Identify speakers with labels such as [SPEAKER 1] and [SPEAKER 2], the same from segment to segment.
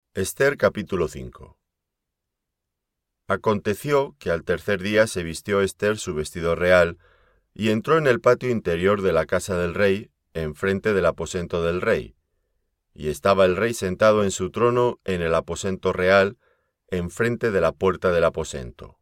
[SPEAKER 1] Ester capítulo 5. Aconteció que al tercer día se vistió Ester su vestido real, y entró en el patio interior de la casa del rey, enfrente del aposento del rey. Y estaba el rey sentado en su trono en el aposento real, enfrente de la puerta del aposento.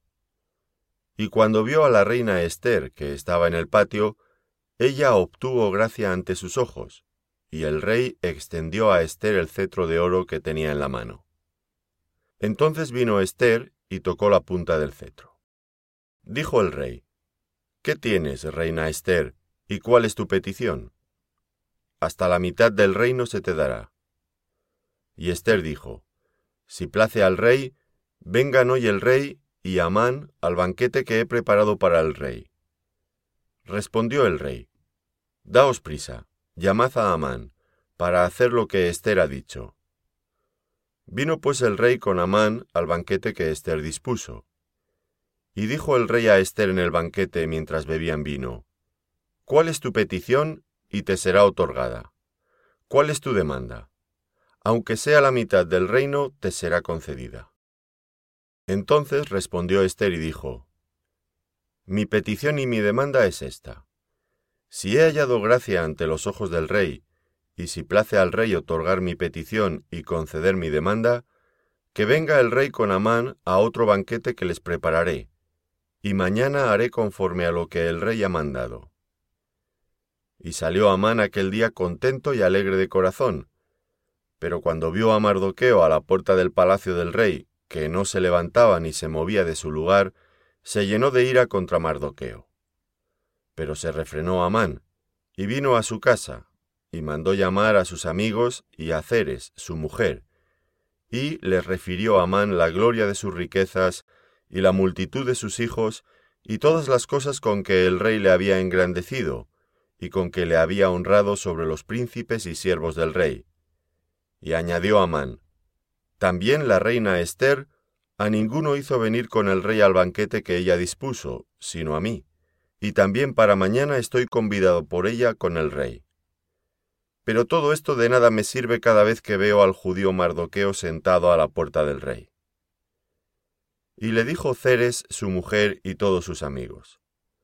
[SPEAKER 1] Y cuando vio a la reina Ester, que estaba en el patio, ella obtuvo gracia ante sus ojos, y el rey extendió a Ester el cetro de oro que tenía en la mano. Entonces vino Ester y tocó la punta del cetro. Dijo el rey: ¿Qué tienes, reina Ester, y cuál es tu petición? Hasta la mitad del reino se te dará. Y Ester dijo: Si place al rey, vengan hoy el rey y Amán al banquete que he preparado para el rey. Respondió el rey: Daos prisa, llamad a Amán, para hacer lo que Ester ha dicho. Vino pues el rey con Amán al banquete que Ester dispuso. Y dijo el rey a Ester en el banquete mientras bebían vino: ¿Cuál es tu petición? Y te será otorgada. ¿Cuál es tu demanda? Aunque sea la mitad del reino, te será concedida. Entonces respondió Ester y dijo: Mi petición y mi demanda es esta. Si he hallado gracia ante los ojos del rey, y si place al rey otorgar mi petición y conceder mi demanda, que venga el rey con Amán a otro banquete que les prepararé, y mañana haré conforme a lo que el rey ha mandado. Y salió Amán aquel día contento y alegre de corazón, pero cuando vio a Mardoqueo a la puerta del palacio del rey, que no se levantaba ni se movía de su lugar, se llenó de ira contra Mardoqueo. Pero se refrenó Amán, y vino a su casa, y mandó llamar a sus amigos y a Zeres, su mujer, y les refirió a Amán la gloria de sus riquezas, y la multitud de sus hijos, y todas las cosas con que el rey le había engrandecido, y con que le había honrado sobre los príncipes y siervos del rey. Y añadió Amán: También la reina Ester a ninguno hizo venir con el rey al banquete que ella dispuso, sino a mí, y también para mañana estoy convidado por ella con el rey. Pero todo esto de nada me sirve cada vez que veo al judío Mardoqueo sentado a la puerta del rey. Y le dijo Zeres, su mujer, y todos sus amigos: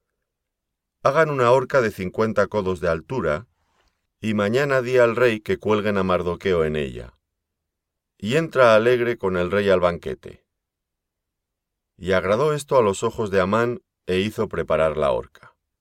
[SPEAKER 1] Hagan una horca de 50 codos de altura, y mañana di al rey que cuelguen a Mardoqueo en ella. Y entra alegre con el rey al banquete. Y agradó esto a los ojos de Amán, e hizo preparar la horca.